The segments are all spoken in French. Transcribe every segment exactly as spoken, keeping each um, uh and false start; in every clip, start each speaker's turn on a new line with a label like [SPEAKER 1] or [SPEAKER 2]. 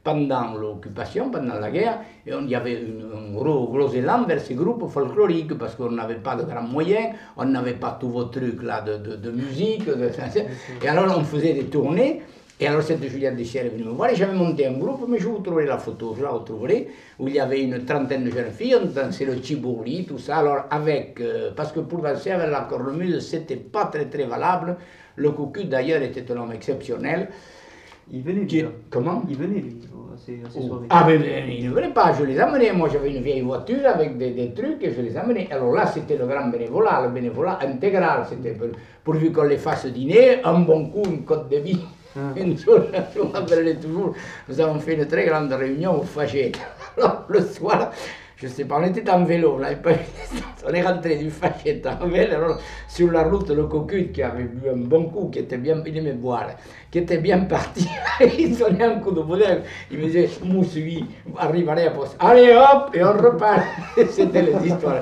[SPEAKER 1] pendant l'occupation, pendant la guerre, et il y avait une, un gros, gros élan vers ces groupes folkloriques, parce qu'on n'avait pas de grands moyens, on n'avait pas tous vos trucs là de, de, de musique, de, et alors on faisait des tournées. Et alors cette Juliette Deschères est venue me voir et j'avais monté un groupe, mais je vous trouverai la photo, je la retrouverai, où il y avait une trentaine de jeunes filles, on dansait le chibourli, tout ça, alors avec, euh, parce que pour danser avec la cornemuse, c'était pas très très valable, le Cucut d'ailleurs était un homme exceptionnel.
[SPEAKER 2] Il venait
[SPEAKER 1] qui,
[SPEAKER 2] lui,
[SPEAKER 1] Comment
[SPEAKER 2] Il venait lui, à ces, à ces
[SPEAKER 1] oh.
[SPEAKER 2] soirées.
[SPEAKER 1] Ah ben il ne venait pas, je les amenais, moi j'avais une vieille voiture avec des, des trucs et je les amenais. Alors là c'était le grand bénévolat, le bénévolat intégral, c'était pour, pourvu qu'on les fasse dîner, un bon coup, une côte de vie. Ah. Une chose, je me rappellerai toujours, nous avons fait une très grande réunion au Fachette. Alors le soir, je sais pas, on était en vélo, là, et puis, on est rentré du Fachette en vélo, alors sur la route, le Cucut qui avait bu un bon coup, qui était bien, il aimait boire, qui était bien parti, il sonnait un coup de bonheur, il me disait, Moussoui, arriverait à poste, allez hop, et on repart. C'était l'histoire.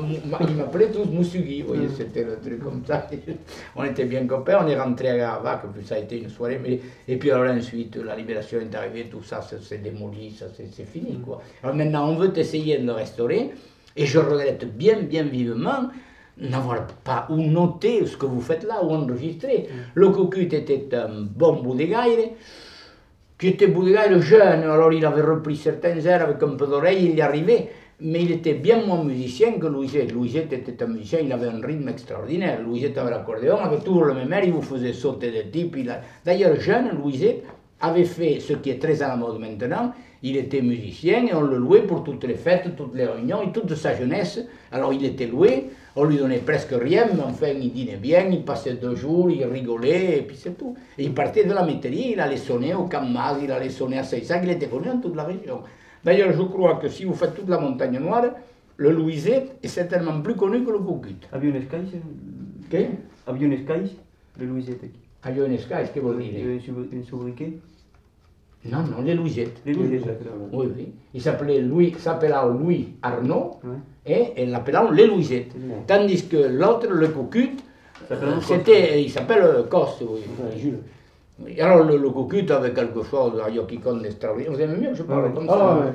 [SPEAKER 1] Il m'appelait tous Moussoui, vous voyez, c'était le truc comme ça. On était bien copains, on est rentré à Garavac, ça a été une soirée, mais... et puis alors ensuite, la libération est arrivée, tout ça s'est démoli, ça c'est fini, quoi. Alors maintenant, on veut essayer de le restaurer, et je regrette bien, bien vivement n'avoir pas ou noté ce que vous faites là, ou enregistré. Le Cucut était un bon Boudegaire, qui était Boudegaire jeune, alors il avait repris certains airs avec un peu d'oreille, il y arrivait, mais il était bien moins musicien que Louisette. Louisette était un musicien, il avait un rythme extraordinaire. Louisette avait l'accordéon, avait toujours le même air, il vous faisait sauter des types. A... D'ailleurs, jeune, Louisette avait fait ce qui est très à la mode maintenant, il était musicien et on le louait pour toutes les fêtes, toutes les réunions et toute sa jeunesse. Alors il était loué, on lui donnait presque rien, mais enfin il dînait bien, il passait deux jours, il rigolait et puis c'est tout. Et il partait de la métairie, il allait sonner au Camas, il allait sonner à Saïsac, il était connu dans toute la région. D'ailleurs je crois que si vous faites toute la montagne noire, le Louisette est certainement plus connu que le Cucut.
[SPEAKER 2] Avionescais
[SPEAKER 1] Che?
[SPEAKER 2] Avionescais, le Louisette.
[SPEAKER 1] Avionescais, che vuol dire?
[SPEAKER 2] Un sobriquet?
[SPEAKER 1] Non, non, les Louisettes.
[SPEAKER 2] Les Louisettes,
[SPEAKER 1] oui, oui. Il s'appelait Louis, s'appelait Louis Arnaud,
[SPEAKER 2] ouais.
[SPEAKER 1] Et ils l'appelaient les Louisettes. Ouais. Tandis que l'autre, le Cucut, c'était, il s'appelle Coste, oui. Ouais. Et alors le, le Cucut avait quelque chose à Yokikon d'extraordinaire. Vous aimez mieux que je parle ouais. comme ça?
[SPEAKER 2] Ah, ouais.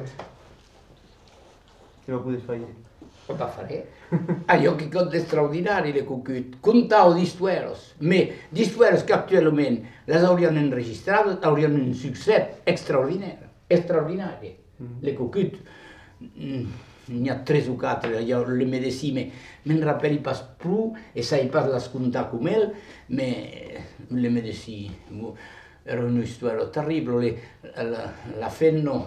[SPEAKER 2] Tu vas pouvoir faire.
[SPEAKER 1] Pas fare. A Yokikon d'extraordinaire, le Cucut. Contao d'histoires, mais d'histoires qu'actuellement les aurions enregistrées, aurions un succès extraordinaire. Extraordinaire. Mm. Le Cucut. Mm. Il y a tres ou quatre, il y a le médecin, mais je ne me rappelle pas plus, et ça ne pas la sconta comme elle, mais le médecin, era une histoire terrible, le, la, la fenno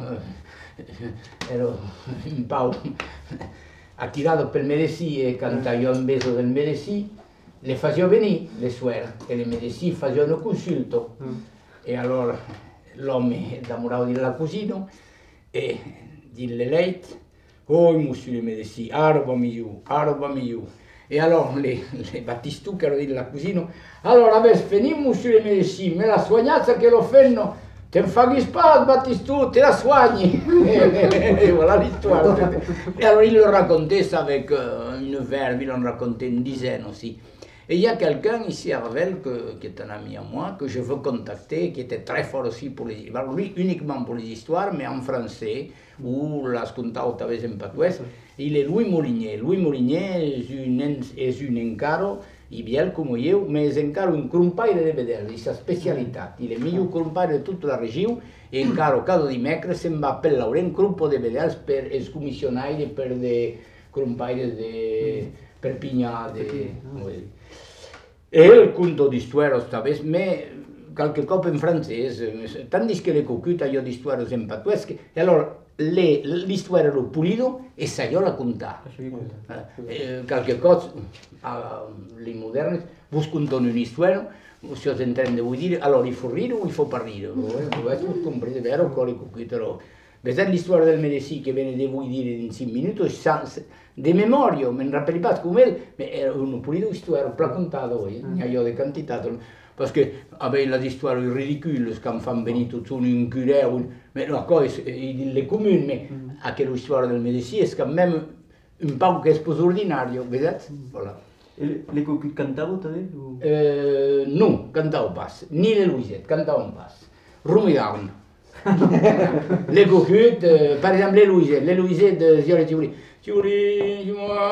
[SPEAKER 1] era un po' attirato per il medicino e quando io ho beso del medicino, le facevo venire le suore, e le medicine facevano consulto, mm. E allora l'uomo innamorava della cugina, e dille lei, oh, monsieur le médecin, arroba mieux, arroba mieux. Et alors, les, les battistucchi erano della cucina, allora adesso finì, monsieur le médecin, me la soignazza che lo fanno, te ne faghi pas, Battistou, te la soigni. Et voilà l'histoire. Et alors, il le racontait ça avec euh, une verve, il en racontait une dizaine aussi. Et il y a quelqu'un ici à Ravel, que, qui est un ami à moi, que je veux contacter, qui était très fort aussi pour les histoires, lui uniquement pour les histoires, mais en français, ou la scontao talvez en patuès. Il est Louis Molinier. Louis Molinier est un, est un encaro, ibiel comme eu, mais est encaro un crumpaire de vedel, c'est sa spécialité. Il est le meilleur crumpaire de toute la région, et encaro cada dimecres se'n va per l'haure un grupo de vedels per escomissionaire per de crumpaires de Perpignà, de... Oui. Et il conto d'histoires, talvez, mais quelque cop en francès, tandis que le Cucut a d'histoires en patuès, et alors l'histoire era pulido e sa io la contà. Eh, quelque cosa, les modernes, vos contano un'histoire, si os entende vuol dire, allora il faut rire o il faut pas rire, vous comprenez, vero, con le Cucut, alors, vedete l'histoire del medecin che viene di voi dire in cinque minuti, de memoria, me ne rappelle pas come elle, mais era una pulita histoire, pla contata voi, ne io de quantità, parce que avec les histoires ridicules, quand fan venir tout un un curé, mais la cosa, le comune, mais a quelle histoire del medecin, è quand même un peu che è ordinario, vedete? Voilà.
[SPEAKER 2] Et les Cucut cantaven també?
[SPEAKER 1] Euh, non, cantaven pas, ni les Louisettes, cantaven pas, rumidaven. Les coquettes, euh, par exemple les Louisettes, les Louisettes de Ziore Tivoli. Tivoli,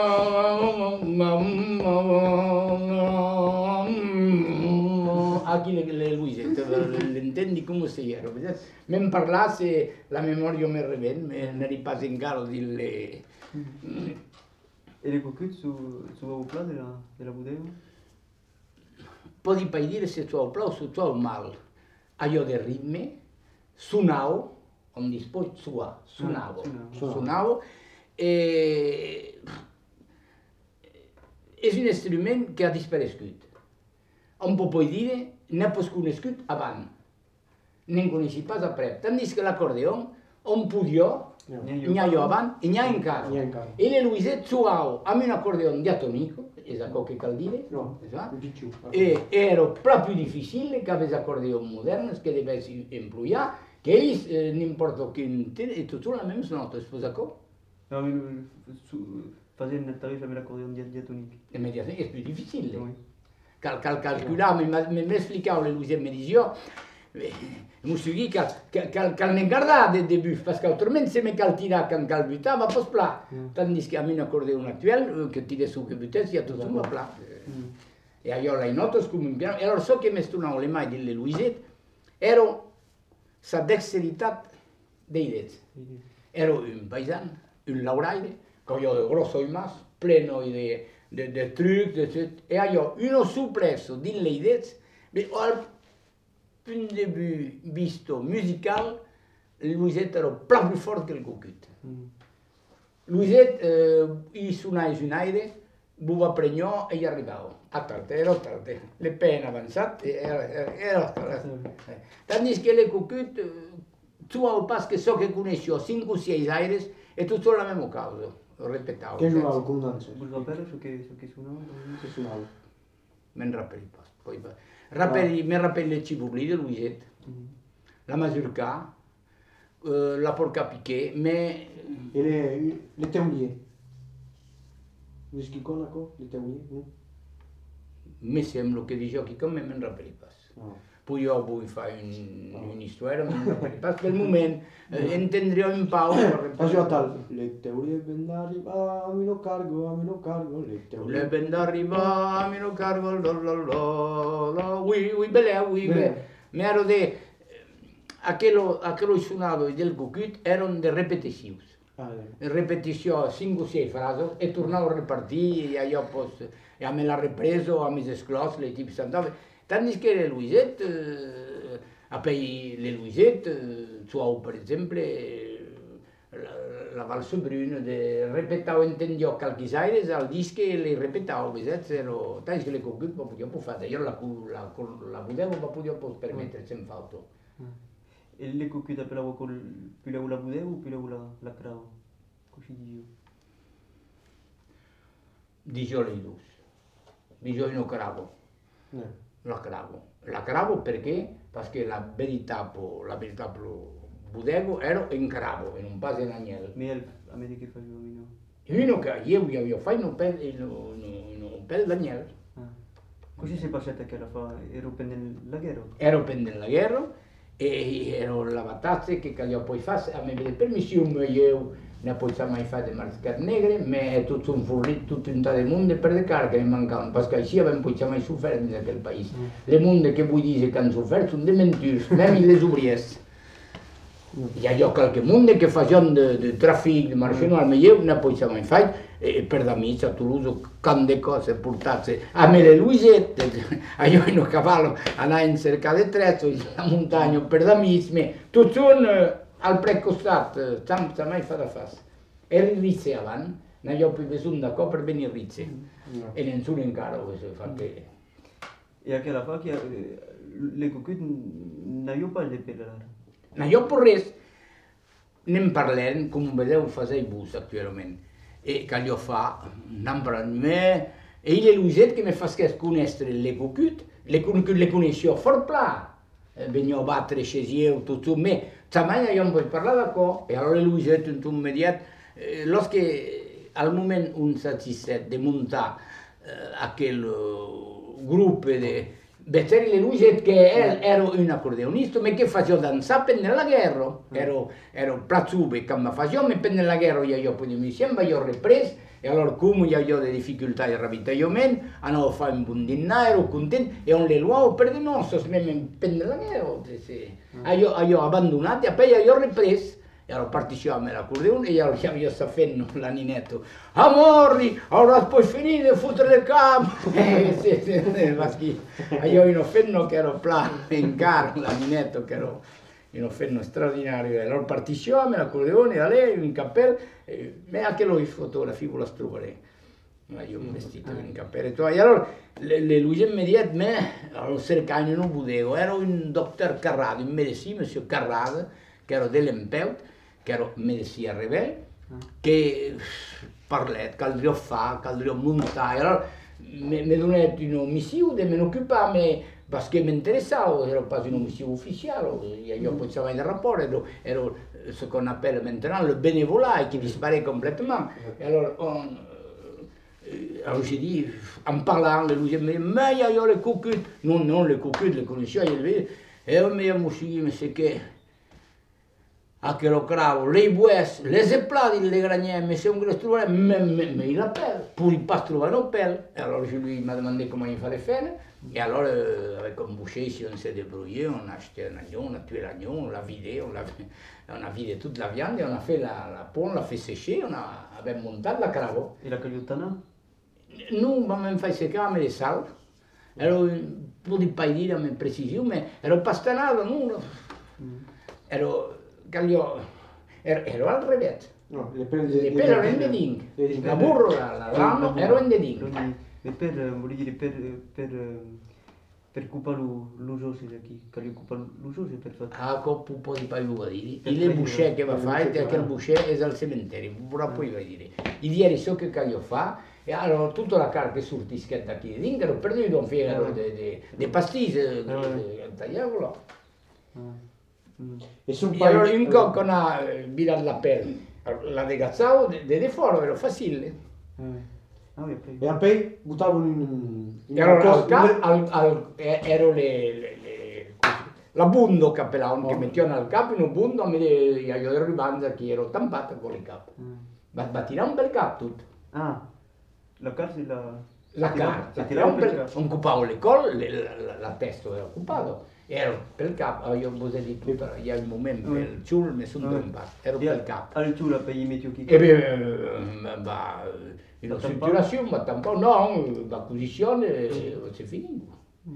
[SPEAKER 1] aquí les, les Louisettes, l'entendi come si era. Même par là, c'est la mémoire me revient, mais n'arrive pas encore à dire les...
[SPEAKER 2] Et les coquettes sont au plat de la, de la bodega?
[SPEAKER 1] Podi pas dire se tu au pla o se tu au mal. Allò de ritme, suonavo, on dice poi sua, suonavo, suonavo, e és un instrument que ha disparescut. On peut pas dire, n'a pas conegut abans, n'en coneixi pas après. Tandis que l'acordeon, on podia, n'hi ha jo abans i n'hi ha encara. E le Louisettes suonavo amb un acordeon diatonico, és això que cal dire,
[SPEAKER 3] no,
[SPEAKER 1] e era prou più difficile che avesse acordeon moderns che devessi employar, che ells, eh, n'importa quin temps, e tot la même nota, és pas d'acord?
[SPEAKER 2] No, fazien el tarif amb l'acordeon diatonic.
[SPEAKER 1] Immediatament, és più difficile.
[SPEAKER 2] Oui.
[SPEAKER 1] Cal, cal calcular, m'explicava le Louisette, me dice, mi suis dit cal ne garda de début, parce qu'autrement se me cal tirar quand cal butar, va pas plat. Tandis que amb un acordeon actuel, que tire su que butés, ja tot va plat. E allò le notes com un piano. E allora so che mi stonavo le mai delle Louisette, ero sa dexteritat dei dets. Ero un paisan, un lauraire, collò de grosso i mas, pleno de, de, de trucs, de, e allò, uno suplesso dille dets, al punt de vue visto musical, Louisette era plau più fort che il coquet. Louisette, eh, i suonai un aire, buva pregnò e gli arrivava. A tarte, era tarte. Le pene avanzate, era, era, era tarte. Tandis che le coquet, tu au pas che so che conoscevo cinque o sei aires e tutto la mesma causa. Lo ripetavo.
[SPEAKER 3] Che giocava con danza?
[SPEAKER 2] Vous rappelez ce che, ce che suonava?
[SPEAKER 3] Che suonava?
[SPEAKER 1] Men rappelli pas. Poi, rappelli, me rappelli le Cibubli de Louisette, la Mazurka, euh, la Polka Piquet, mais...
[SPEAKER 3] Et les, les théoliers? Vous qui connaissez les théoliers?
[SPEAKER 1] Mi sembra che dice che come me ne rappelli pas.
[SPEAKER 3] No.
[SPEAKER 1] Poi io vuoi fare un, no. un'histoire, me ne rappelli pas. Per il momento eh, intendrò un po'.
[SPEAKER 3] Faccio tal, le teorie ben arriva, a meno cargo, a meno cargo, le teorie.
[SPEAKER 1] Le ben arriva, a meno cargo, lo lo lo lo, oui, oui, belle, oui, belle. Mi ero de, aquello, aquello suonato del coquet erano de repetizioni.
[SPEAKER 3] Ah,
[SPEAKER 1] Repetizione cinque o sei frasi e tornavo a ripartire e io posso, e a me l'ha ripreso, a me esclos, le tipi santave. Tandis che le Louisette, eh, après le Louisette, eh, suo per esempio, la, la valse brune, de, repetavo, intendio qualche aires al disc e le repetavo, ero, tandis che le coquette non potevo fare, io la, la, la potevo, ma potevo permettere, sem fatto.
[SPEAKER 2] E le coquette appelavo col pileu la bodega o pileu la, la crava? Così dicevo.
[SPEAKER 1] Dicevo le due. Dicevo no cravo.
[SPEAKER 3] no.
[SPEAKER 1] La cravo. La cravo perché? Perché la verità, la verità bodega era in cravo, in un base in agnello.
[SPEAKER 2] Ma a me di che facevo meno?
[SPEAKER 1] Io che io avevo fatto un pezzo un pezzo d'agnello.
[SPEAKER 2] Ah. Così si è passata che la fa, ero pendente la guerra?
[SPEAKER 1] Ero pendente la guerra e ero la battaglia che io poi faccio, a me vede permissione, io ne posso mai fare di mariscat negre, ma è tutto un furrito, tutto in tal mondo per le carte che mi mancano, perché così non posso mai soffrire in quel paese. Mm. Le monde che vuoi dire che hanno sofferto sono dei mentiri, même les ouvriers. Hi ha qualche mondo che facevano di traffico, di marginale, ma io non posso mai fare, e per la mia a Toulouse, quante cose portate, a me le Louisette, a io in un cavallo andavo in cerca di trezzo, la montagna per la mia, tutto un... al precostato, senza mai fare fare. E il rizze avanti, non ho più bisogno da per venire il rizze. No. E nessuno in caro questo fatto.
[SPEAKER 2] E anche la fa che le coquette non ho pas di parlare.
[SPEAKER 1] Non ho per res, ne parleremo come vedevo fare i bus attualmente. E che io fa, non parlo me, e le Louisette che mi fa conoscere le coquette, le, le conoscevo for pla. Venivo a battere scesievo, tutto me. Tamanya io non posso parlare qua, e allora lui si è detto un immediato, eh, lorsque al momento un satisfait di montare eh, aquel uh, gruppo di Betteri le luci che ero un accordeonista, ma che facevo danzare nella guerra. Ero, ero plazzube, che mi facevo nella la guerra, io, io poi mi sembra, io ho ripreso, e allora come io ho delle difficoltà di ravitagliamento, andavo a fare un buon dinner, ero contento, e on le luogo per di non, so se mi nella guerra, sì. E io, io ho abbandonato, e poi io ho ripreso. E allora partecipiamo all'accordeone e io chiamo io Saffenno, l'aninetto. Amorri, ora puoi finire, fottere le camere. Eh, sì, sì, ma schifo. E io in offenno che ero là, in caro, l'aninetto che ero in offenno straordinario. E allora partecipiamo all'accordeone, da lei, in cappello, e anche lui fotografia la struvare. Ma io un vestito in cappello. E allora le, le luci immediate, me, allora cercavo non potevo, ero un dottor Carrado, in medicina, monsieur Carrado, che ero dell'Empeut, che ero medicina a Revel, che parlait, caldria fa, caldria montare, allora mi donai una missione, me ne occupavo, parce que mi interessava, ero pas une mission ufficiale, io poi stavo in rapport, ero, ero ce qu'on appelle maintenant le bénévolat, qui disparaît complètement, et alors on, alors j'ai dit, en parlant, le loup, mais mais il y a les cocuttes, non, non, les cocuttes, les conditions, il y avait, et on m'a dit, mais c'est que, a che lo cravo, le bues, le zeplati, le gragnè, mais c'est un gros trouvé, mais, mais, mais il appelle, pour il pas trouver un appel. Et alors je lui m'a demandé comment il fallait faire, et alors euh, avec un boucher, si on s'est débrouillé, on a acheté un agneau, on a tué l'agneau, on l'a vidé, on, on a vidé toute la viande, et on a fait la, la peau, on l'a fait sécher, on a avait monté la cravo.
[SPEAKER 2] Et la cagliotana?
[SPEAKER 1] Nous, on m'a fait sécher avec des sals. Ero, pour ne pas dire avec précision, mais ero pastanato, non? Ero, Ero, ero al revés.
[SPEAKER 3] No, le pelle,
[SPEAKER 1] le pelle erano in deding. La burro, la, la ramo, ero in deding.
[SPEAKER 2] E per, voglio dire, per, per, per occupare l'usoso qui, che occupa l'usoso per fare...
[SPEAKER 1] Ah, con un po' di paio va dire. Il boucher che va a fare, perché il boucher è al cementerio, pure poi va dire. I ieri so che caglio fa, e allora tutta la carne che surti schietta qui dentro, per dire un fiero di pastiglie, tagliavolo.
[SPEAKER 3] E, son
[SPEAKER 1] e allora in con a vira la pelle, la degazzavo, de, de fuori era facile.
[SPEAKER 3] E a poi buttavano in... in
[SPEAKER 1] allora al cap, al, al, ero le, le, le, la bundo capellavano, oh. Che mettevano al capo in un bundo, a me io ero ribanza che ero tampata con il capo. Mm. Ma, ma tirava un bel capo tutto.
[SPEAKER 2] Ah, la carne la...
[SPEAKER 1] La carne, la tirava un bel capo. Occupavo le colle, la, la, la testa era occupato. Ero per capo, io ho di tutto, io al momento, il ciul mi sono trompato, ero per capo.
[SPEAKER 2] Al ciul per gli metti chi?
[SPEAKER 1] E beh, va, in strutturazione, ma tampoco, no, la posizione, si finiva.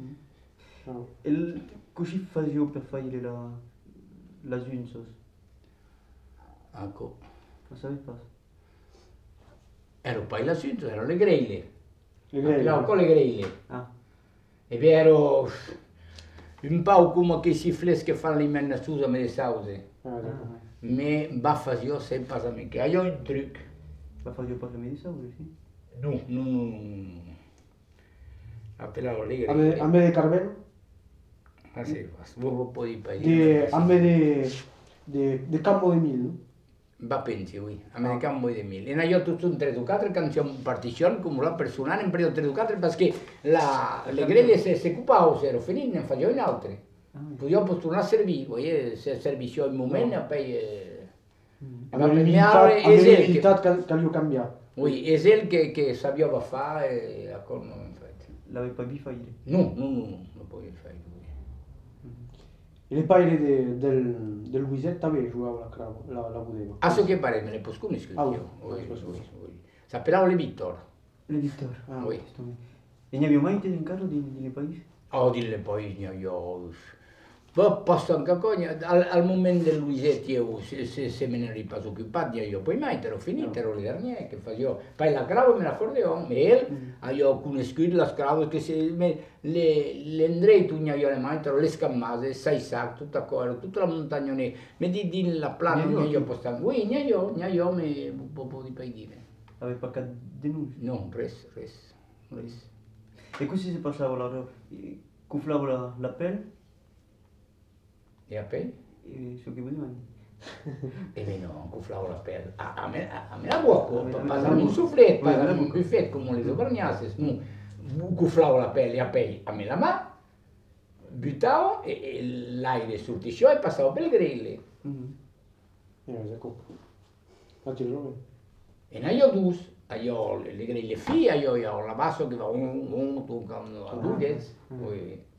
[SPEAKER 2] E cosa facevo per fare la, la zunzos?
[SPEAKER 1] Ecco.
[SPEAKER 2] Non sapevi pas?
[SPEAKER 1] Ero poi la zunzos, erano le grele.
[SPEAKER 3] Le grele?
[SPEAKER 1] No, con le grele.
[SPEAKER 2] Ah.
[SPEAKER 1] E beh, ero... un po' come che si fresca fanno le menne susa me le sause.
[SPEAKER 2] Ah,
[SPEAKER 1] me baffa io sempre a me che io un truc.
[SPEAKER 2] Baffa io per me di sause, sì?
[SPEAKER 1] No, no, no. Appellavo le
[SPEAKER 3] a me, a me di Carmelo?
[SPEAKER 1] Ah sì, un po' di
[SPEAKER 3] paese. A me di di di Campo de Mil, no?
[SPEAKER 1] Va pensi, oui, a me di Campo de Mil. E io tutto un tre o quattro canzoni partizione come la personale in periodo tre o quattro perché la le grelle se si occupavano se ero finito ne facevo in altri. Poi dopo tornare a servire, poi se servisio in momento poi
[SPEAKER 3] ma l'abilità che io cambiato.
[SPEAKER 1] Oui, è il che che sapeva fare e a con infatti.
[SPEAKER 2] L'avevi poi fare?
[SPEAKER 1] No, no, no, non puoi fare.
[SPEAKER 3] E le paire de, del, del Luisetta avevi giocavo la cravo, la, la poteva.
[SPEAKER 1] Ah, so che pare, me le poscumi scritto
[SPEAKER 3] ah,
[SPEAKER 1] io. Oui, oui, oui, oui. Sapevamo le Vittor.
[SPEAKER 2] Le Vittor?
[SPEAKER 1] Ah, oui.
[SPEAKER 2] E ne abbiamo mai in caso di, di paesi?
[SPEAKER 1] Oh, dille poi, io... Poi posso anche cogliere, al, al momento del Luisetti io, se, se, se me ne ripasso occupato, io poi mai te l'ho finito, ero le derniere che facevo. Poi la cravo me l'accordeon, e il, mm. io conosciuto la cravo che se me, le, le andrei tu io le mani, le scammase, sei sac, tutta cosa, tutta la montagna ne, mi di di la plana, io, io posso stare, oui, io, io mi un po' di poi dire.
[SPEAKER 2] Avevi paccato denunce?
[SPEAKER 1] No, res, res, res.
[SPEAKER 2] E così si passava la, cufflavo la, la pelle?
[SPEAKER 1] E a pelle?
[SPEAKER 2] E so che vuoi dire?
[SPEAKER 1] E beh no, cufflavo la pelle. A, a, me, a, a me la buoco, passavo un soufflet, passavo un buffet come le sopragnasses, no, cufflavo la pelle a pelle, a me la mano, buttavo e, e l'aria sortisceva e passava per le grille.
[SPEAKER 2] Mhm.
[SPEAKER 3] Ja, dat is ook. Natuurlijk ook.
[SPEAKER 1] E ne ho due, io le griglie fie, io ho la basso che va un, un, tu con a due, poi